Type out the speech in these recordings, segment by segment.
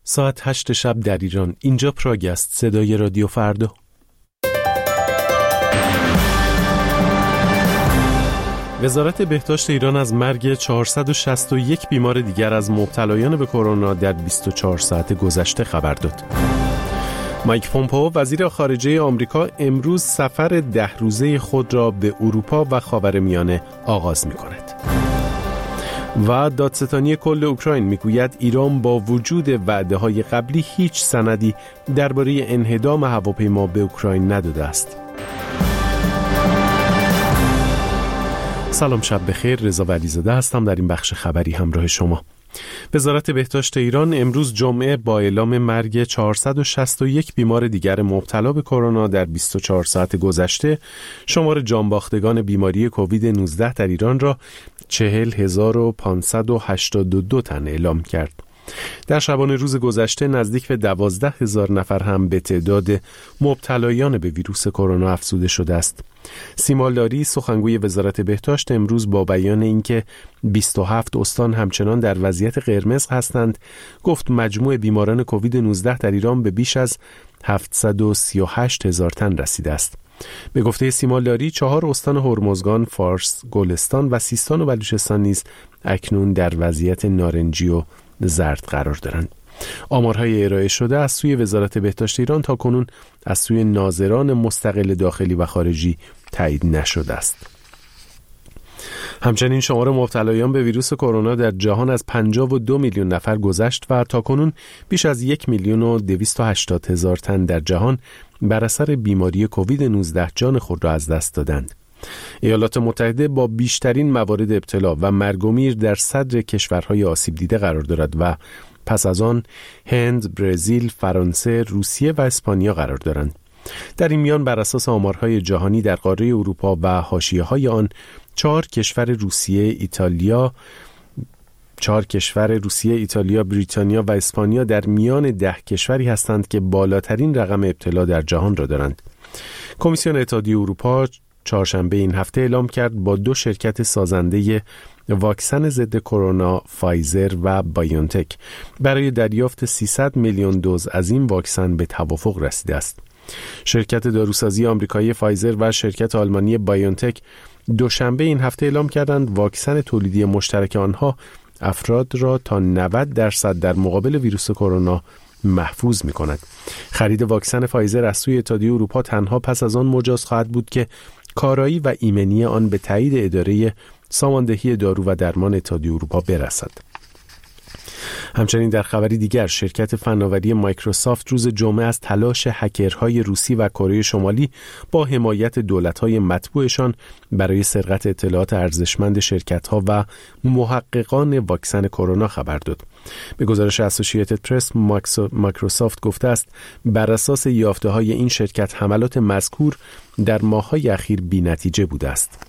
ساعت 8 شب در ایران. اینجا پراگ است. صدای رادیو فردا. وزارت بهداشت ایران از مرگ 461 بیمار دیگر از مبتلایان به کرونا در 24 ساعت گذشته خبر داد. مایک پومپئو وزیر خارجه آمریکا امروز سفر 10 روزه خود را به اروپا و خاورمیانه آغاز می‌کند. و دادستانی کل اوکراین میگوید ایران با وجود وعده‌های قبلی هیچ سندی درباره انهدام هواپیما به اوکراین نداده است. سلام، شب بخیر. رضا ولیزاده هستم. در این بخش خبری همراه شما. وزارت بهداشت ایران امروز جمعه با اعلام مرگ 461 بیمار دیگر مبتلا به کرونا در 24 ساعت گذشته شمار جانباختگان بیماری کووید 19 در ایران را 40,582 تن اعلام کرد. در شبانه روز گذشته نزدیک به 12,000 نفر هم به تعداد مبتلایان به ویروس کرونا افزوده شده است. سیما لاری سخنگوی وزارت بهداشت امروز با بیان اینکه 27 استان همچنان در وضعیت قرمز هستند گفت مجموع بیماران کووید 19 در ایران به بیش از 738,000 تن رسیده است. به گفته سیما لاری 4 استان هرمزگان، فارس، گلستان و سیستان و بلوچستان نیز اکنون در وضعیت نارنجی و زرد قرار دارند. آمارهای ارائه شده از سوی وزارت بهداشت ایران تا کنون از سوی ناظران مستقل داخلی و خارجی تایید نشده است. همچنین شمار مبتلایان به ویروس کرونا در جهان از 52 میلیون نفر گذشت و تا کنون بیش از 1,280,000 تن در جهان بر اثر بیماری کووید 19 جان خود را از دست دادند. ایالات متحده با بیشترین موارد ابتلا و مرگ و میر در صدر کشورهای آسیب دیده قرار دارد و پس از آن هند، برزیل، فرانسه، روسیه و اسپانیا قرار دارند. در این میان بر اساس آمارهای جهانی در قاره اروپا و حاشیه‌های آن 4 کشور روسیه، ایتالیا، بریتانیا و اسپانیا در میان 10 کشوری هستند که بالاترین رقم ابتلا در جهان را دارند. کمیسیون اتحادیه اروپا چهارشنبه این هفته اعلام کرد با 2 شرکت سازنده واکسن ضد کرونا، فایزر و بایونتک، برای دریافت 300 میلیون دوز از این واکسن به توافق رسیده است. شرکت داروسازی آمریکایی فایزر و شرکت آلمانی بایونتک دوشنبه این هفته اعلام کردند واکسن تولیدی مشترک آنها افراد را تا 90% در مقابل ویروس کرونا محفوظ می‌کند. خرید واکسن فایزر از سوی اتحادیه اروپا تنها پس از آن مجاز خواهد بود که کارایی و ایمنی آن به تایید اداره ساماندهی دارو و درمان اتحادیه اروپا برسد. همچنین در خبری دیگر شرکت فناوری مایکروسافت روز جمعه از تلاش هکرهای روسی و کره شمالی با حمایت دولت‌های متبوعشان برای سرقت اطلاعات ارزشمند شرکت‌ها و محققان واکسن کرونا خبر داد. به گزارش اسوسییتد پرس، مایکروسافت گفته است بر اساس یافته‌های این شرکت حملات مذکور در ماه‌های اخیر بی‌نتیجه بوده است.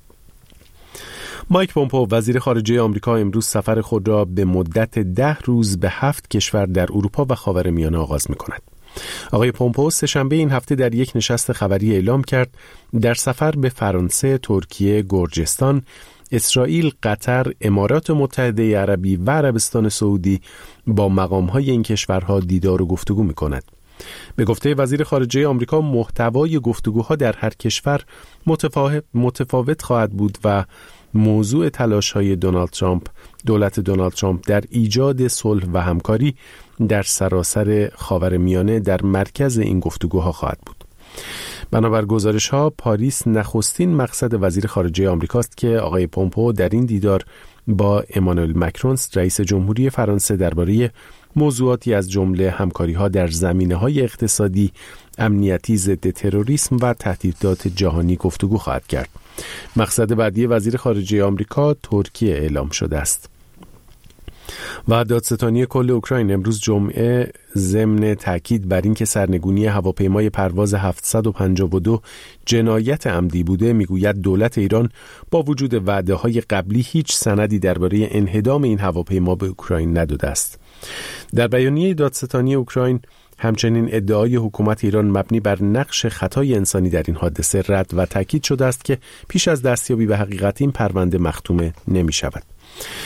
مایک پومپئو وزیر خارجه آمریکا امروز سفر خود را به مدت 10 روز به 7 کشور در اروپا و خاورمیانه آغاز می‌کند. آقای پومپئو سه‌شنبه این هفته در یک نشست خبری اعلام کرد در سفر به فرانسه، ترکیه، گرجستان، اسرائیل، قطر، امارات متحده عربی و عربستان سعودی با مقام‌های این کشورها دیدار و گفتگو می‌کند. به گفته وزیر خارجه آمریکا محتوای گفتگوها در هر کشور متفاوت خواهد بود و موضوع تلاش‌های دولت دونالد ترامپ در ایجاد صلح و همکاری در سراسر خاورمیانه در مرکز این گفتگوها خواهد بود. بنابر گزارش‌ها پاریس نخستین مقصد وزیر خارجه آمریکاست که آقای پومپئو در این دیدار با امانوئل مکرون رئیس جمهوری فرانسه درباره موضوعاتی از جمله همکاری‌ها در زمینه‌های اقتصادی، امنیتی، ضد تروریسم و تهدیدات جهانی گفتگو خواهد کرد. مقصد بعدی وزیر خارجه آمریکا ترکیه اعلام شده است. و دادستانی کل اوکراین امروز جمعه ضمن تاکید بر اینکه سرنگونی هواپیمای پرواز 752 جنایت عمدی بوده میگوید دولت ایران با وجود وعده‌های قبلی هیچ سندی درباره انهدام این هواپیما به اوکراین نداده است. در بیانیه دادستانی اوکراین همچنین ادعای حکومت ایران مبنی بر نقش خطای انسانی در این حادثه رد و تاکید شده است که پیش از دستیابی به حقیقت این پرونده مختومه نمی شود.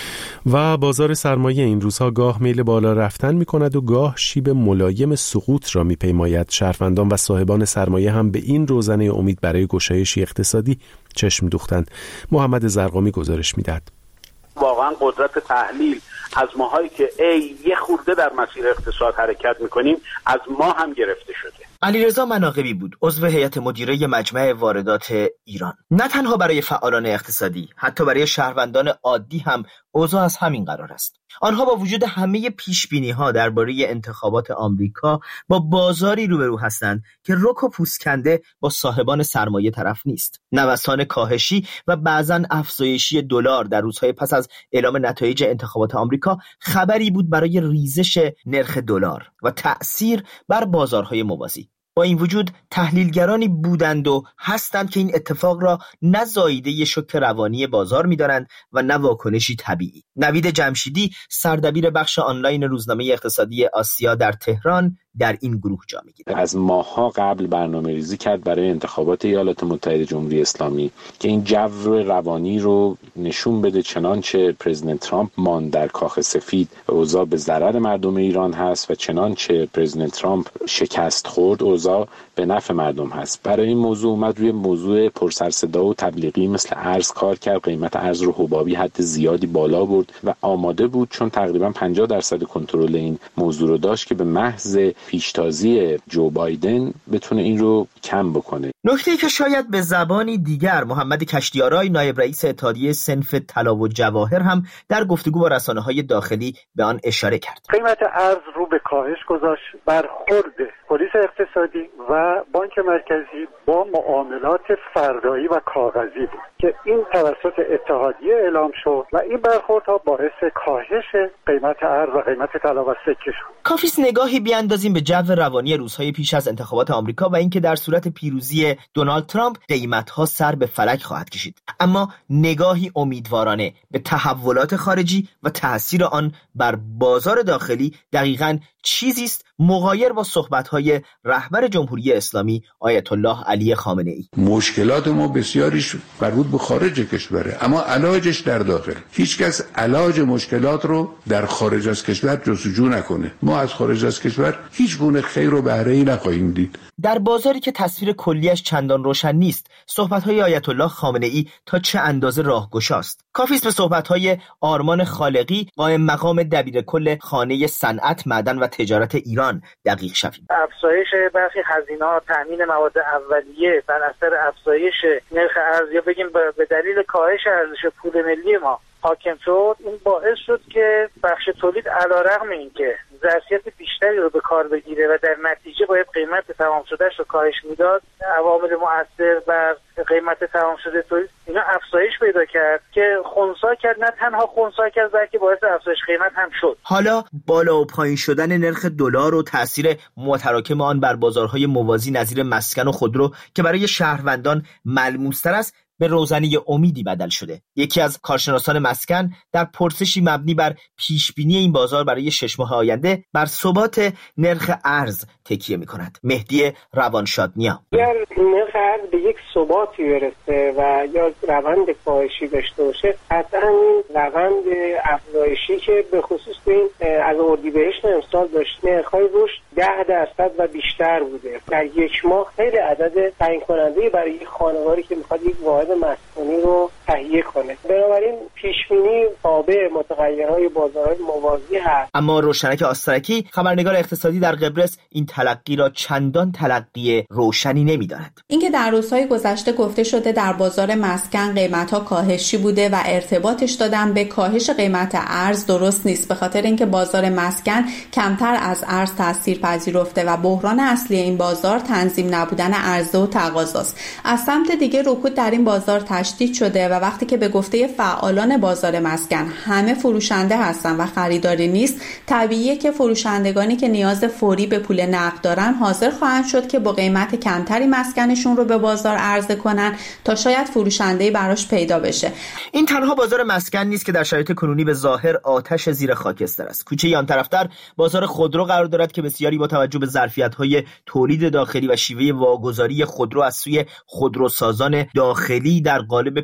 و بازار سرمایه این روزها گاه میل بالا رفتن می‌کند و گاه شیب ملایم سقوط را می‌پیماید. شهروندان و صاحبان سرمایه هم به این روزنه امید برای گشایشی اقتصادی چشم دوختند. محمد زرقامی گزارش می‌دهد. واقعا قدرت تحلیل از ماهایی که یه خورده در مسیر اقتصاد حرکت می‌کنیم از ما هم گرفته شده. علیرضا مناقبی بود، عضو هیئت مدیره مجمع واردات ایران. نه تنها برای فعالان اقتصادی، حتی برای شهروندان عادی هم اوضاع از همین قرار است. آنها با وجود همه پیش‌بینی‌ها درباره انتخابات آمریکا با بازاری روبرو هستند که رک و پوسکنده با صاحبان سرمایه طرف نیست. نوسان کاهشی و بعضاً افزایشی دلار در روزهای پس از اعلام نتایج انتخابات آمریکا خبری بود برای ریزش نرخ دلار و تأثیر بر بازارهای موازی. با این وجود تحلیلگرانی بودند و هستند که این اتفاق را نه زاییده شوک روانی بازار می‌دانند و نه واکنشی طبیعی. نوید جمشیدی، سردبیر بخش آنلاین روزنامه اقتصادی آسیا در تهران، در این گروه جا می‌گیرد. از ماه‌ها قبل برنامه‌ریزی کرد برای انتخابات ایالات متحده جمهوری اسلامی که این جو روانی رو نشون بده، چنانچه پرزیدنت ترامپ ماند در کاخ سفید اوضاع به ضرر مردم ایران هست و چنانچه پرزیدنت ترامپ شکست خورد اوضاع به نفع مردم هست. برای این موضوع اومد روی موضوع پرسرصدا و تبلیغی مثل ارز کار کرد، قیمت ارز رو حبابی حد زیادی بالا برد و آماده بود چون تقریبا 50% کنترل این موضوع رو داشت که به محض پیشتازی جو بایدن بتونه این رو کم بکنه. نکته‌ای که شاید به زبانی دیگر محمد کشتیارای، نایب رئیس اتحادیه صنف طلا و جواهر، هم در گفتگو با رسانه‌های داخلی به آن اشاره کرد. قیمت ارز رو به کاهش گذاشت. برخورد پلیس اقتصادی و بانک مرکزی با معاملات فردایی و کاغذی بود که این توسط اتحادیه اعلام شد و این برخوردها باعث کاهش قیمت ارز و قیمت طلا و سکه شد. کافی است نگاهی بیاندازیم به جو روانی روزهای پیش از انتخابات آمریکا و اینکه در صورت پیروزی دونالد ترامپ قیمت‌ها سر به فلک خواهد کشید. اما نگاهی امیدوارانه به تحولات خارجی و تأثیر آن بر بازار داخلی دقیقاً چیزی است مغایر با صحبت‌های رهبر جمهوری اسلامی آیت الله علی خامنه‌ای. مشکلات ما بسیاریش مربوط به خارج کشوره، اما علاجش در داخل. هیچکس علاج مشکلات رو در خارج از کشور جستجو نکنه. ما از خارج از کشور هیچ گونه خیر و بهره‌ای نخواهیم دید. در بازاری که تصویر کلیش چندان روشن نیست، صحبت‌های آیت الله خامنه‌ای تا چه اندازه راهگشاست؟ کافی است به صحبت‌های آرمان خالقی، قائم مقام دبیرکل خانه صنعت، معدن و تجارت ایران دقیق شویم. افزایش برخی هزینه‌ها، تامین مواد اولیه بر اثر افزایش نرخ ارز یا بگیم به دلیل کاهش ارزش پول ملی ما حاکم شد، این باعث شد که بخش تولید علیرغم اینکه ظرفیت بیشتری رو به کار بگیره و در نتیجه باید قیمت تمام شدهش رو کاهش میداد، عوامل مؤثر بر قیمت تمام شده تولید اینا افزایش پیدا کرد که خنثی کرد، نه تنها خنثی کرد بلکه باعث افزایش قیمت هم شد. حالا بالا و پایین شدن نرخ دلار و تاثیر متراکم آن بر بازارهای موازی نظیر مسکن و خودرو که برای شهروندان ملموس‌تر است، به روزنه امیدی بدل شده. یکی از کارشناسان مسکن در پرسشی مبنی بر پیشبینی این بازار برای 6 ماه آینده بر ثبات نرخ ارز تکیه می‌کند. مهدی روانشادنیا: اگر نرخ ارز به یک ثباتی برسه و یا روند کاهشی داشته باشه، قطعاً این روند افزایشی که به خصوص این از اردیبهشت امسال داشت نرخ‌های رشد 10% و بیشتر بوده، در یک ماه خیلی عدد تعیین کننده برای یک خانواری که می‌خواد یک واحد مسکونی رو تهیه کنه. بنابراین پیشبینی تابع متغیرهای بازارهای موازی هست. اما روشنک آسترکی، خبرنگار اقتصادی در قبرس، این تلقی را چندان تلقی روشنی نمی‌داند. اینکه در روزهای گذشته گفته شده در بازار مسکن قیمت‌ها کاهشی بوده و ارتباطش دادن به کاهش قیمت ارز درست نیست، به خاطر اینکه بازار مسکن کمتر از ارز تاثیر پذیرفته و بحران اصلی این بازار تنظیم نبودن عرضه و تقاضاست. از سمت دیگه رکود در این بازار تشدید شده و وقتی که به گفته فعالان بازار مسکن همه فروشنده هستن و خریداری نیست، طبیعیه که فروشندگانی که نیاز فوری به پول نقد دارن حاضر خواهند شد که با قیمت کمتری مسکنشون رو به بازار عرضه کنن تا شاید فروشنده‌ای براش پیدا بشه. این تنها بازار مسکن نیست که در شرایط کنونی به ظاهر آتش زیر خاکستر است. کوچه آن طرف‌تر بازار خودرو قرار دارد که بسیاری با توجه به ظرفیت‌های تولید داخلی و شیوه واگذاری خودرو از سوی خودروسازان داخلی در قالب پیش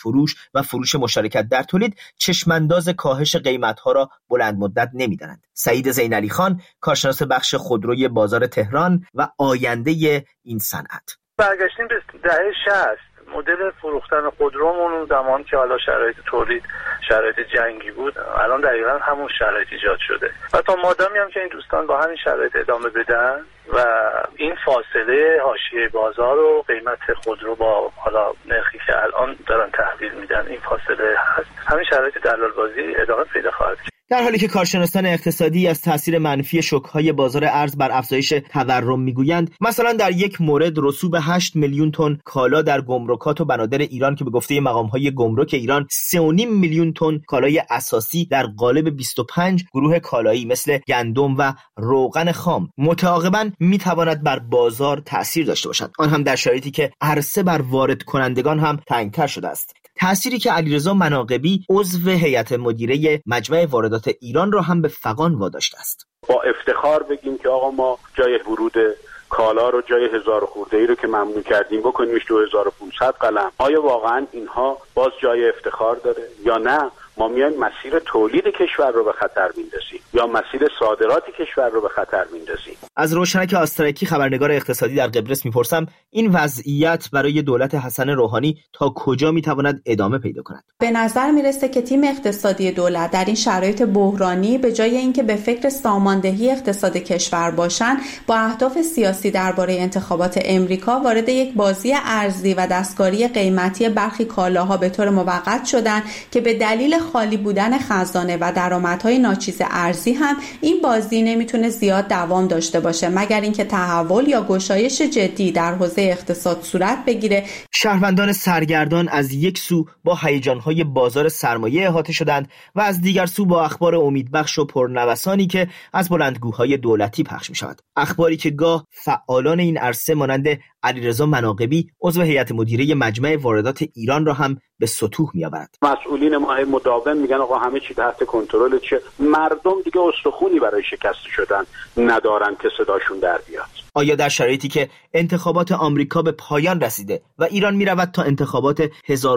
فروش و فروش مشارکت در تولید چشمانداز کاهش قیمت‌ها را بلند مدت نمی‌دانند. سعید زینعلی خان، کارشناس بخش خودروی بازار تهران و آینده این صنعت: برگشتیم به دهه 60. مدل فروختن خودرومون اون زمان که حالا شرایط تولید شرایط جنگی بود، الان دقیقا همون شرایط ایجاد شده و تا مادامی هم که این دوستان با همین شرایط ادامه بدن و این فاصله حاشیه بازار و قیمت خودرو با حالا نرخی که الان دارن تحویل میدن، این فاصله هست، همین شرایط دلال بازی ادامه پیدا خواهد کرد. در حالی که کارشناسان اقتصادی از تاثیر منفی شوک‌های بازار ارز بر افزایش تورم میگویند، مثلا در یک مورد رسوب 8 میلیون تن کالا در گمرکات و بنادر ایران که به گفته مقام‌های گمرک ایران 3.5 میلیون تن کالای اساسی در قالب 25 گروه کالایی مثل گندم و روغن خام متعاقباً میتواند بر بازار تأثیر داشته باشد، آن هم در شرایطی که عرصه بر وارد کنندگان هم تنگتر شده است. تأثیری که علیرضا مناقبی عضو هیئت مدیره مجمع واردات ایران را هم به فغان واداشته است. با افتخار بگیم که آقا ما جای ورود کالا رو جای 1000 خورده‌ای رو که ممنوع کردیم بکنیمش تو 1500 قلم. آیا واقعا اینها باز جای افتخار داره یا نه؟ ما میایم مسیر تولید کشور رو به خطر میندازیم یا مسیر صادرات کشور رو به خطر میندازیم. از روشنک آسترکی، خبرنگار اقتصادی در قبرس، میپرسم این وضعیت برای دولت حسن روحانی تا کجا میتواند ادامه پیدا کند؟ به نظر میرسه که تیم اقتصادی دولت در این شرایط بحرانی به جای اینکه به فکر ساماندهی اقتصاد کشور باشن، با اهداف سیاسی درباره انتخابات امریکا وارد یک بازی ارزی و دستکاری قیمتی برخی کالاها به طور موقت شدن که به دلیل خالی بودن خزانه و درآمدهای ناچیز ارزی هم این بازی نمیتونه زیاد دوام داشته باشه مگر اینکه تحول یا گشایش جدی در حوزه اقتصاد صورت بگیره. شهروندان سرگردان از یک سو با هیجان‌های بازار سرمایه احاطه شدند و از دیگر سو با اخبار امیدبخش و پرنوسانی که از بلندگوهای دولتی پخش می‌شود. اخباری که گاه فعالان این عرصه مانند علیرضا مناقبی عضو هیئت مدیره مجمع واردات ایران را هم به سطوح می‌آورد. مسئولین ما مداوم میگن آقا همه چی تحت کنترل، چه مردم دیگه استخونی برای شکست شدن ندارن که صداشون در بیاد. آیا در شرایطی که انتخابات آمریکا به پایان رسیده و ایران می‌رود تا انتخابات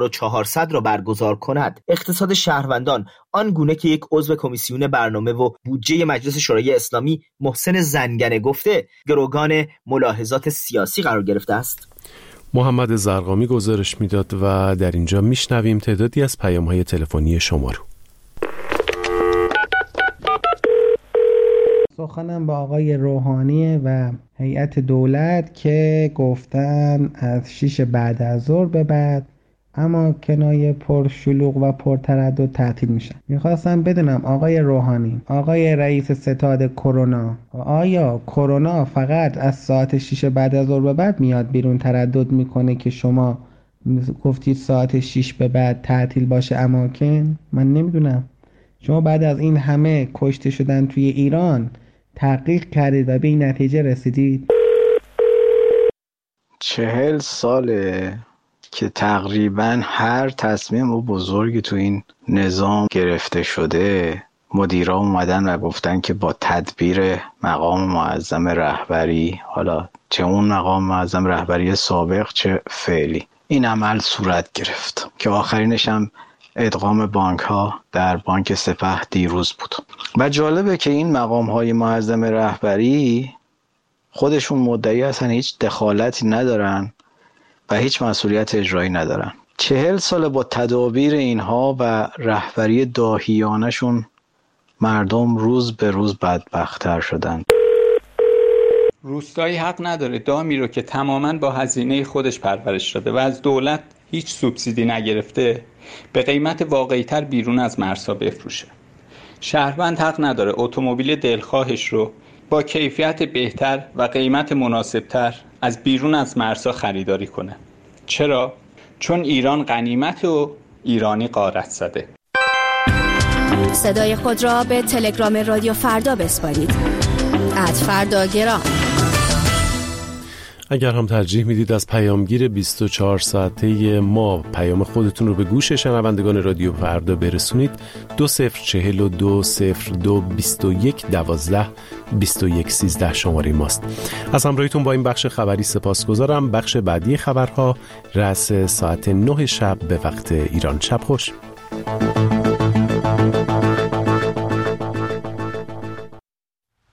1400 را برگزار کند، اقتصاد شهروندان آن گونه که یک عضو کمیسیون برنامه و بودجه مجلس شورای اسلامی محسن زنگنه گفته گروگان ملاحظات سیاسی قرار گرفته است؟ محمد زرقامی گزارش میداد و در اینجا میشنویم تعدادی از پیام‌های تلفنی شما رو. سخنم با آقای روحانی و هیئت دولت که گفتن از 6 بعد از ظهر به بعد اما کنایه پر شلوغ و پر تردد تعطیل میشن. میخواستم بدونم آقای روحانی، آقای رئیس ستاد کرونا، آیا کرونا فقط از ساعت 6 بعد از ظهر به بعد میاد بیرون تردد میکنه که شما گفتید ساعت 6 به بعد تعطیل باشه اماکن؟ من نمیدونم. شما بعد از این همه کشته شدن توی ایران تحقیق کردید و به این نتیجه رسیدید؟ 40 ساله که تقریبا هر تصمیم و بزرگی تو این نظام گرفته شده مدیرا اومدن و گفتن که با تدبیر مقام معظم رهبری، حالا چه اون مقام معظم رهبری سابق چه فعلی، این عمل صورت گرفت که آخرینش هم ادغام بانک ها در بانک سپه دیروز بود. و جالبه که این مقام های معظم رهبری خودشون مدعی هستن هیچ دخالتی ندارن و هیچ مسئولیت اجرایی ندارن. 40 سال با تدابیر اینها و رهبری داهیانشون مردم روز به روز بدبخت‌تر شدن. روستایی حق نداره دامی رو که تماماً با هزینه خودش پرورش داده و از دولت هیچ سوبسیدی نگرفته به قیمت واقعی‌تر بیرون از مرزها بفروشه. شهروند حق نداره اتومبیل دلخواهش رو با کیفیت بهتر و قیمت مناسبتر از بیرون از مرزها خریداری کنه. چرا؟ چون ایران غنیمت و ایرانی غارت زده. صدای خود را به تلگرام رادیو فردا بسپارید. @فرداگرام. اگر هم ترجیح میدید از پیامگیر 24 ساعته ما پیام خودتون رو به گوش شنوندگان رادیو فردا برسونید، 20420221122113 شماره ماست. از همراهیتون با این بخش خبری سپاسگزارم. بخش بعدی خبرها رأس ساعت 9 شب به وقت ایران. شب خوش.